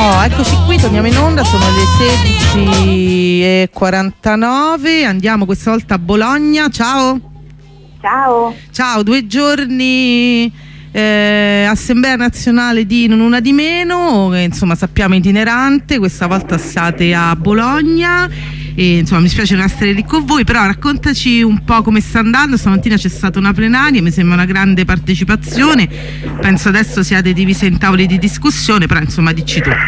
Eccoci qui, torniamo in onda, sono le 16:49, andiamo questa volta a Bologna. Ciao. Ciao, 2 giorni, Assemblea Nazionale di Non Una di Meno, che insomma sappiamo itinerante, questa volta state a Bologna e insomma mi spiace non essere lì con voi, però raccontaci un po' come sta andando. Stamattina c'è stata una plenaria, mi sembra una grande partecipazione, penso adesso siate divise in tavoli di discussione, però insomma dici tu.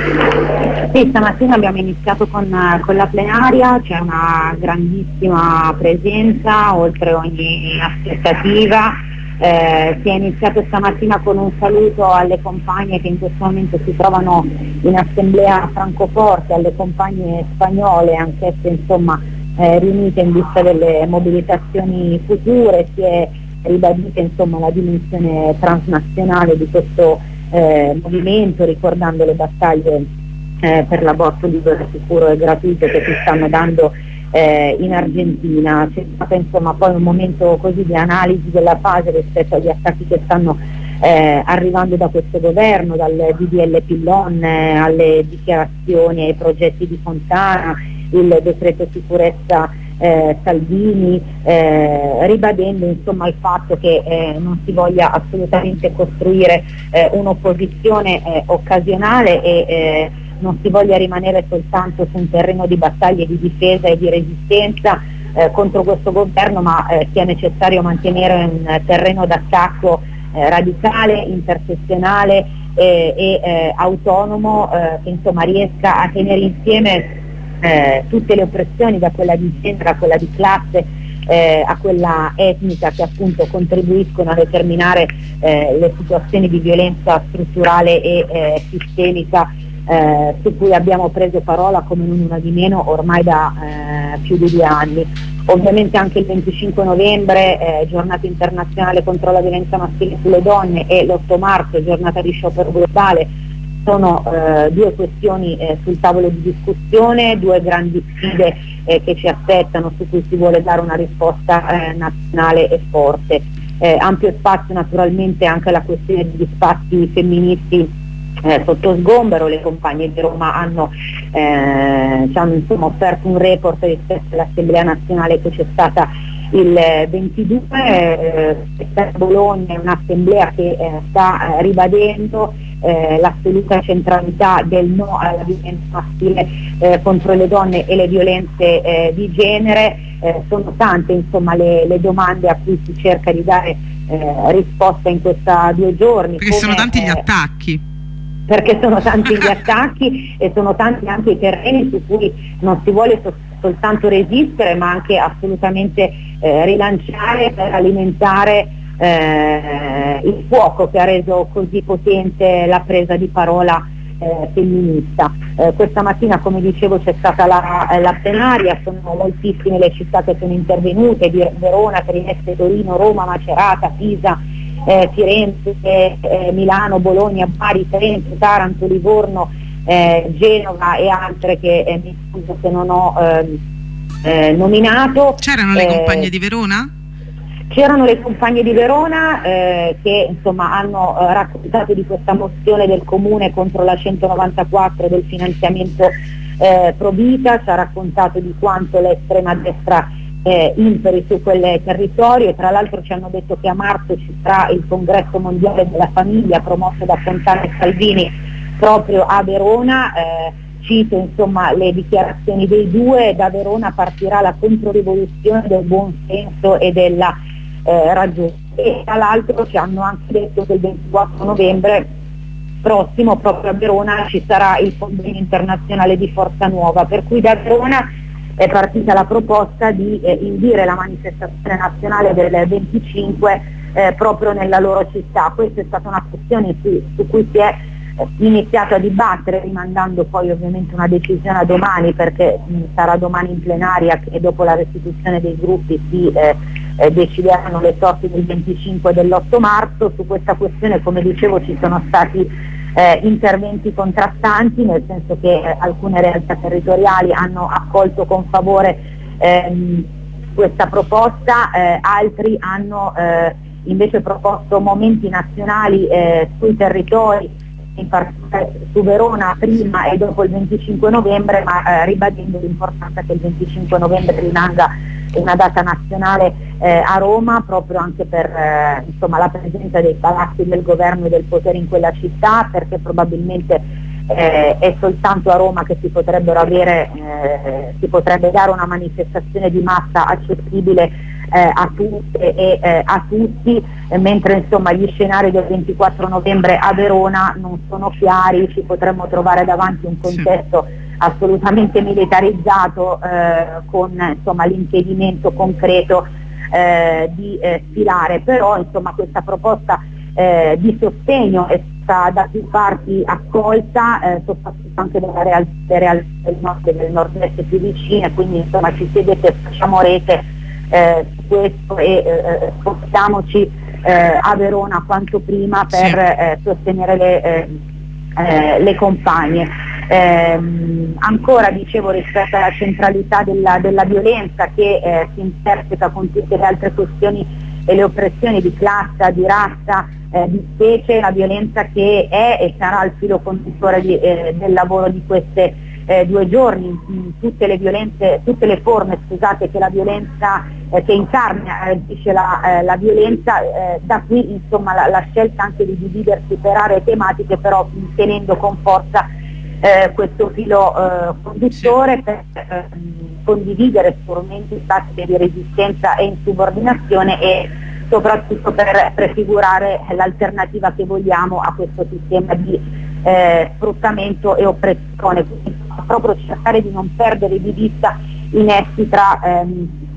Sì, stamattina abbiamo iniziato con la plenaria, c'è una grandissima presenza oltre ogni aspettativa. Si è iniziato stamattina con un saluto alle compagne che in questo momento si trovano in assemblea a Francoforte, alle compagne spagnole, anch'esse insomma riunite in vista delle mobilitazioni future. Si è ribadita insomma la dimensione transnazionale di questo movimento, ricordando le battaglie per l'aborto libero, sicuro e gratuito che si stanno dando in Argentina. C'è stato insomma poi un momento così di analisi della fase rispetto agli attacchi che stanno arrivando da questo governo, dal DDL Pillon alle dichiarazioni, ai progetti di Fontana, il decreto sicurezza Salvini, ribadendo insomma il fatto che non si voglia assolutamente costruire un'opposizione occasionale e non si voglia rimanere soltanto su un terreno di battaglie, di difesa e di resistenza contro questo governo, ma sia necessario mantenere un terreno d'attacco radicale, intersezionale e autonomo, che insomma riesca a tenere insieme tutte le oppressioni, da quella di genere a quella di classe, a quella etnica, che appunto contribuiscono a determinare le situazioni di violenza strutturale e sistemica su cui abbiamo preso parola come Non Una di Meno ormai da più di 2 anni. Ovviamente anche il 25 novembre, giornata internazionale contro la violenza maschile sulle donne, e l'8 marzo, giornata di sciopero globale, sono 2 questioni sul tavolo di discussione, 2 grandi sfide che ci aspettano, su cui si vuole dare una risposta nazionale e forte. Ampio spazio naturalmente anche alla questione degli spazi femministi sotto sgombero. Le compagne di Roma ci hanno insomma offerto un report rispetto all'Assemblea Nazionale che c'è stata il 22, a Bologna è un'assemblea che sta ribadendo l'assoluta centralità del no alla violenza maschile contro le donne e le violenze di genere. Sono tante insomma le domande a cui si cerca di dare risposta in questa 2 giorni. Perché sono tanti gli attacchi. Perché sono tanti gli attacchi e sono tanti anche i terreni su cui non si vuole soltanto resistere, ma anche assolutamente rilanciare per alimentare il fuoco che ha reso così potente la presa di parola femminista. Questa mattina, come dicevo, c'è stata la plenaria, sono moltissime le città che sono intervenute: di Verona, Trieste, Torino, Roma, Macerata, Pisa, Firenze, Milano, Bologna, Bari, Trento, Taranto, Livorno, Genova e altre che mi scuso se non ho nominato. C'erano le compagne di Verona? C'erano le compagne di Verona che insomma hanno raccontato di questa mozione del comune contro la 194 del finanziamento pro vita, ci ha raccontato di quanto l'estrema destra imperi su quel territorio, e tra l'altro ci hanno detto che a marzo ci sarà il congresso mondiale della famiglia promosso da Fontana e Salvini proprio a Verona. Cito insomma le dichiarazioni dei 2: da Verona partirà la controrivoluzione del buon senso e della ragione. E tra l'altro ci hanno anche detto che il 24 novembre prossimo proprio a Verona ci sarà il convegno internazionale di Forza Nuova, per cui da Verona è partita la proposta di indire la manifestazione nazionale del 25 proprio nella loro città. Questa è stata una questione su cui si è iniziato a dibattere, rimandando poi ovviamente una decisione a domani, perché sarà domani in plenaria che dopo la restituzione dei gruppi si decideranno le sorti del 25 e dell'8 marzo. Su questa questione, come dicevo, ci sono stati interventi contrastanti, nel senso che alcune realtà territoriali hanno accolto con favore questa proposta, altri hanno invece proposto momenti nazionali sui territori in particolare su Verona prima e dopo il 25 novembre, ma ribadendo l'importanza che il 25 novembre rimanga una data nazionale a Roma, proprio anche per insomma, la presenza dei palazzi del governo e del potere in quella città, perché probabilmente è soltanto a Roma che si potrebbe dare una manifestazione di massa accessibile a tutte e a tutti, mentre insomma gli scenari del 24 novembre a Verona non sono chiari, ci potremmo trovare davanti un contesto assolutamente militarizzato con insomma, l'impedimento concreto di sfilare, però insomma questa proposta di sostegno è stata da più parti accolta, soprattutto anche dalle realtà del nord-est più vicine, quindi insomma ci siedete, facciamo rete su questo e spostiamoci a Verona quanto prima per sostenere le compagne. Ancora dicevo, rispetto alla centralità della violenza che si interseca con tutte le altre questioni e le oppressioni di classe, di razza, di specie, la violenza che è e sarà il filo conduttore del lavoro di queste 2 giorni, tutte le violenze, tutte le forme, scusate, che la violenza che incarna dice la violenza, da qui insomma la scelta anche di dividersi per aree tematiche, però tenendo con forza questo filo conduttore per condividere strumenti tattici di resistenza e insubordinazione e soprattutto per prefigurare l'alternativa che vogliamo a questo sistema di sfruttamento e oppressione, quindi proprio cercare di non perdere di vista i nessi tra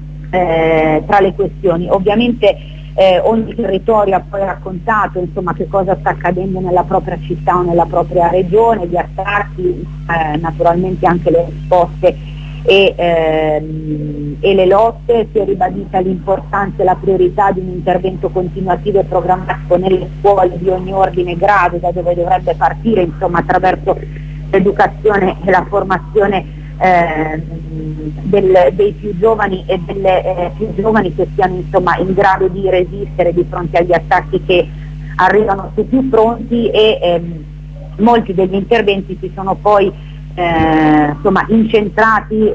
le questioni. Ovviamente ogni territorio ha poi raccontato insomma, che cosa sta accadendo nella propria città o nella propria regione, gli attacchi, naturalmente anche le risposte e le lotte. Si è ribadita l'importanza e la priorità di un intervento continuativo e programmatico nelle scuole di ogni ordine e grado, da dove dovrebbe partire insomma, attraverso l'educazione e la formazione dei più giovani e delle più giovani che siano insomma, in grado di resistere di fronte agli attacchi che arrivano su più fronti e molti degli interventi si sono poi insomma, incentrati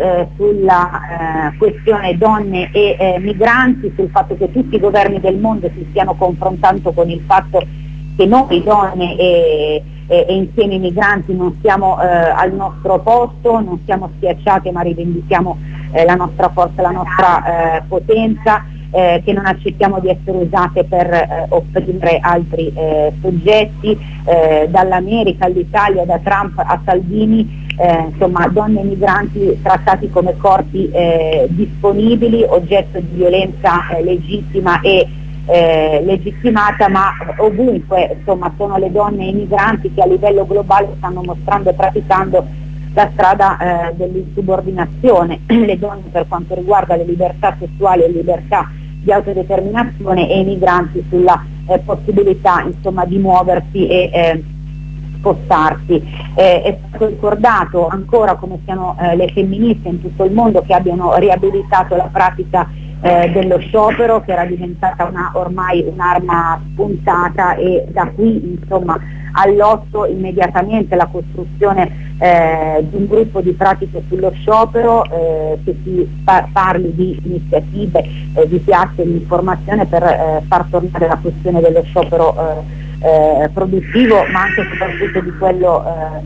sulla questione donne e migranti, sul fatto che tutti i governi del mondo si stiano confrontando con il fatto che noi donne e insieme ai migranti non siamo al nostro posto, non siamo schiacciate ma rivendichiamo la nostra forza, la nostra potenza, che non accettiamo di essere usate per opprimere altri soggetti, dall'America all'Italia, da Trump a Salvini, insomma donne e migranti trattati come corpi disponibili, oggetto di violenza legittima e legittimata, ma ovunque insomma sono le donne e i migranti che a livello globale stanno mostrando e praticando la strada dell'insubordinazione. Le donne per quanto riguarda le libertà sessuali e libertà di autodeterminazione e i migranti sulla possibilità insomma di muoversi e spostarsi. È stato ricordato ancora come siano le femministe in tutto il mondo che abbiano riabilitato la pratica dello sciopero, che era diventata ormai un'arma spuntata, e da qui insomma all'otto immediatamente la costruzione di un gruppo di pratiche sullo sciopero, che si parli di iniziative, di piazze di informazione per far tornare la questione dello sciopero produttivo, ma anche e soprattutto di quello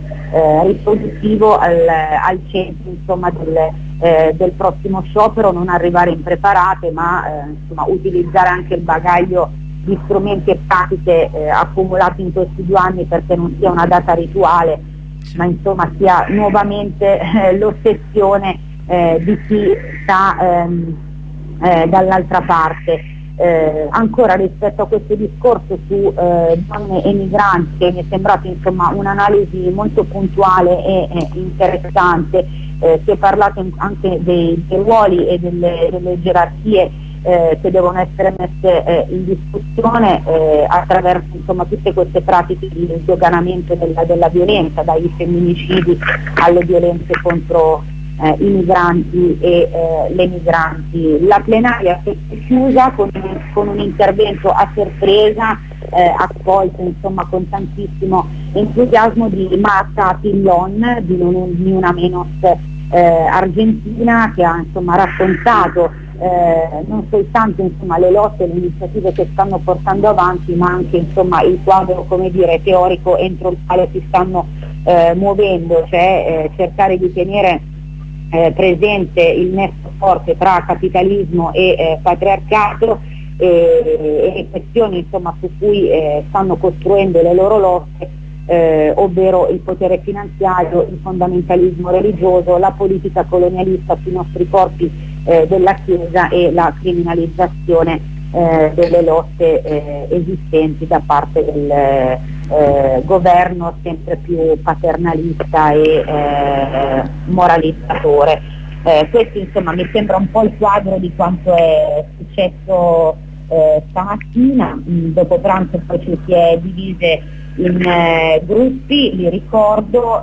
riproduttivo al centro insomma, del prossimo sciopero, non arrivare impreparate, ma insomma, utilizzare anche il bagaglio di strumenti e pratiche accumulati in questi 2 anni, perché non sia una data rituale, ma insomma sia nuovamente l'ossessione di chi sta dall'altra parte. Ancora rispetto a questo discorso su donne e migranti, che mi è sembrato insomma un'analisi molto puntuale e interessante, si è parlato anche dei ruoli e delle gerarchie che devono essere messe in discussione attraverso insomma tutte queste pratiche di sdoganamento della violenza, dai femminicidi alle violenze contro i migranti e le migranti. La plenaria si è chiusa con un intervento a sorpresa, accolto insomma con tantissimo entusiasmo di Marta Pillon di Ni Una Menos argentina, che ha insomma raccontato non soltanto insomma le lotte e le iniziative che stanno portando avanti, ma anche insomma il quadro, come dire, teorico entro il quale si stanno muovendo, cioè cercare di tenere presente il nesso forte tra capitalismo e patriarcato e questioni insomma su cui stanno costruendo le loro lotte, ovvero il potere finanziario, il fondamentalismo religioso, la politica colonialista sui nostri corpi della Chiesa e la criminalizzazione delle lotte esistenti da parte del governo sempre più paternalista e moralizzatore. Questo insomma mi sembra un po' il quadro di quanto è successo stamattina. Dopo pranzo poi ci si è divise in gruppi, li ricordo,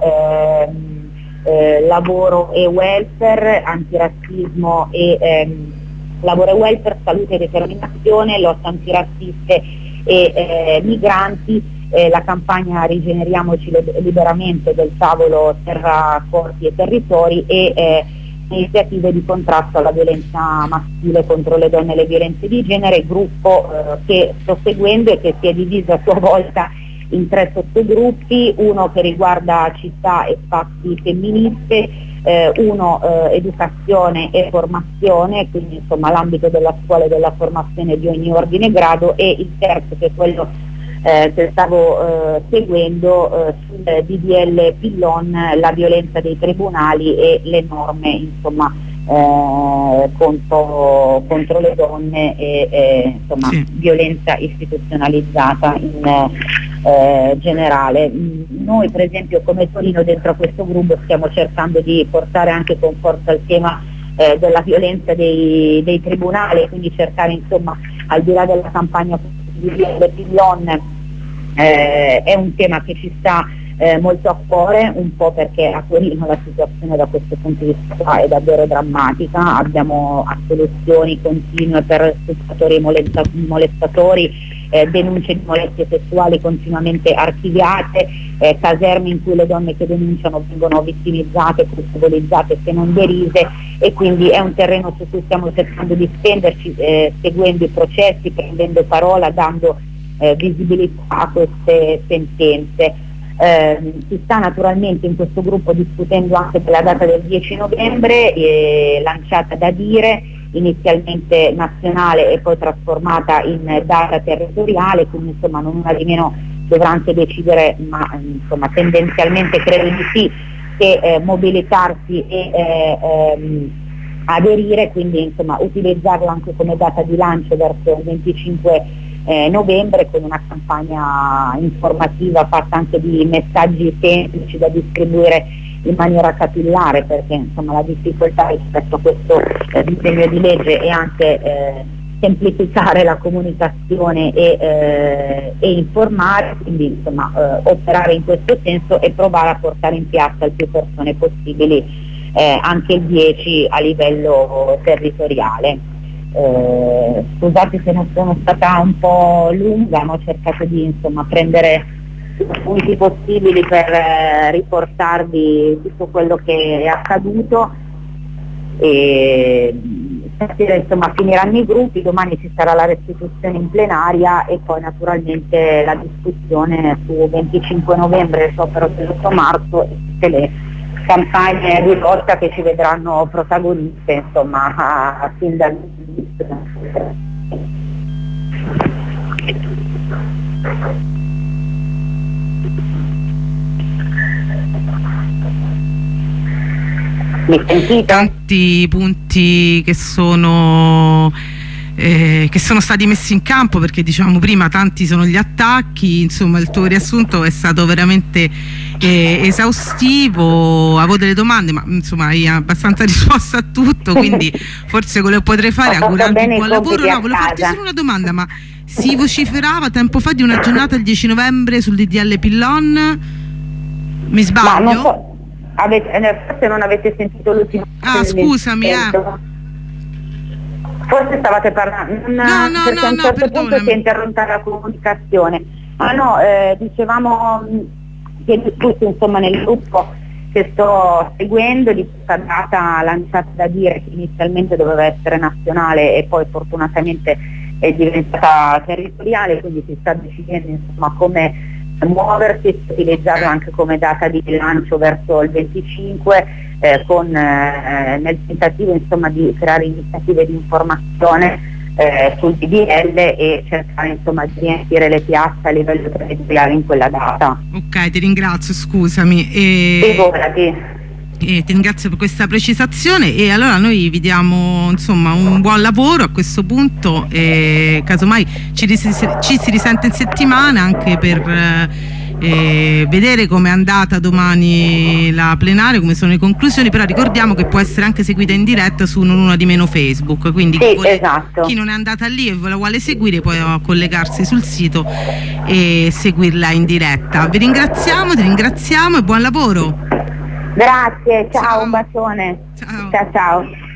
lavoro e welfare, antirazzismo e lavoro e welfare, salute e determinazione, lotta antirazziste e migranti, la campagna Rigeneriamoci liberamente del tavolo Terra, Corpi e Territori e iniziative di contrasto alla violenza maschile contro le donne e le violenze di genere, gruppo che sto seguendo e che si è diviso a sua volta in 3 sottogruppi, uno che riguarda città e spazi femministe, uno educazione e formazione, quindi insomma l'ambito della scuola e della formazione di ogni ordine e grado, e il terzo che è quello che stavo seguendo sul DDL Pillon, la violenza dei tribunali e le norme insomma contro le donne e insomma sì, violenza istituzionalizzata in generale. Noi per esempio come Torino dentro a questo gruppo stiamo cercando di portare anche con forza il tema della violenza dei tribunali, quindi cercare insomma, al di là della campagna di Pillon, è un tema che ci sta molto a cuore, un po' perché a Torino la situazione da questo punto di vista è davvero drammatica, abbiamo assoluzioni continue per stupratori e molestatori, denunce di molestie sessuali continuamente archiviate, caserme in cui le donne che denunciano vengono vittimizzate, colpevolizzate se non derise, e quindi è un terreno su cui stiamo cercando di spenderci, seguendo i processi, prendendo parola, dando visibilità a queste sentenze. Si sta naturalmente in questo gruppo discutendo anche della data del 10 novembre, lanciata da Dire, inizialmente nazionale e poi trasformata in data territoriale, quindi insomma non una di meno dovrà anche decidere, ma insomma tendenzialmente credo di sì, che mobilitarsi e aderire, quindi insomma utilizzarla anche come data di lancio verso il 25 novembre, con una campagna informativa fatta anche di messaggi semplici da distribuire in maniera capillare, perché insomma la difficoltà rispetto a questo disegno di legge è anche semplificare la comunicazione e informare, quindi insomma operare in questo senso e provare a portare in piazza il più persone possibili anche il 10 a livello territoriale. Scusate se non sono stata un po' lunga, ma ho cercato di insomma prendere i punti possibili per riportarvi tutto quello che è accaduto, e insomma finiranno i gruppi, domani ci sarà la restituzione in plenaria e poi naturalmente la discussione su 25 novembre, sciopero dell'8 marzo e tutte le campagne di lotta che ci vedranno protagoniste insomma fin dal tanti punti che sono stati messi in campo, perché diciamo prima tanti sono gli attacchi, insomma il tuo riassunto è stato veramente esaustivo. Avevo delle domande, ma insomma hai abbastanza risposto a tutto, quindi forse quello che potrei fare è augurarti buon lavoro. No, volevo farti solo una domanda, ma si vociferava tempo fa di una giornata il 10 novembre sul DDL Pillon, mi sbaglio? Ma non so. Forse non avete sentito l'ultimo. Scusami, forse stavate parlando, perché a un certo punto si è interrotta la comunicazione. Dicevamo discusso insomma nel gruppo che sto seguendo di questa data lanciata da Dire, che inizialmente doveva essere nazionale e poi fortunatamente è diventata territoriale, quindi si sta decidendo insomma come muoversi, utilizzarlo anche come data di lancio verso il 25, nel tentativo insomma di creare iniziative di informazione sul DDL e cercare insomma di riempire le piazze a livello territoriale in quella data. Ok, ti ringrazio, scusami. Ti ringrazio per questa precisazione, e allora noi vi diamo insomma un buon lavoro a questo punto, e casomai ci si risente in settimana anche per vedere come è andata domani la plenaria, come sono le conclusioni. Però ricordiamo che può essere anche seguita in diretta su Non Una di Meno Facebook, quindi sì, esatto. Chi non è andata lì e la vuole seguire può collegarsi sul sito e seguirla in diretta. Vi ringraziamo, ti ringraziamo e buon lavoro. Grazie, ciao. Un bacione. Ciao. Ciao.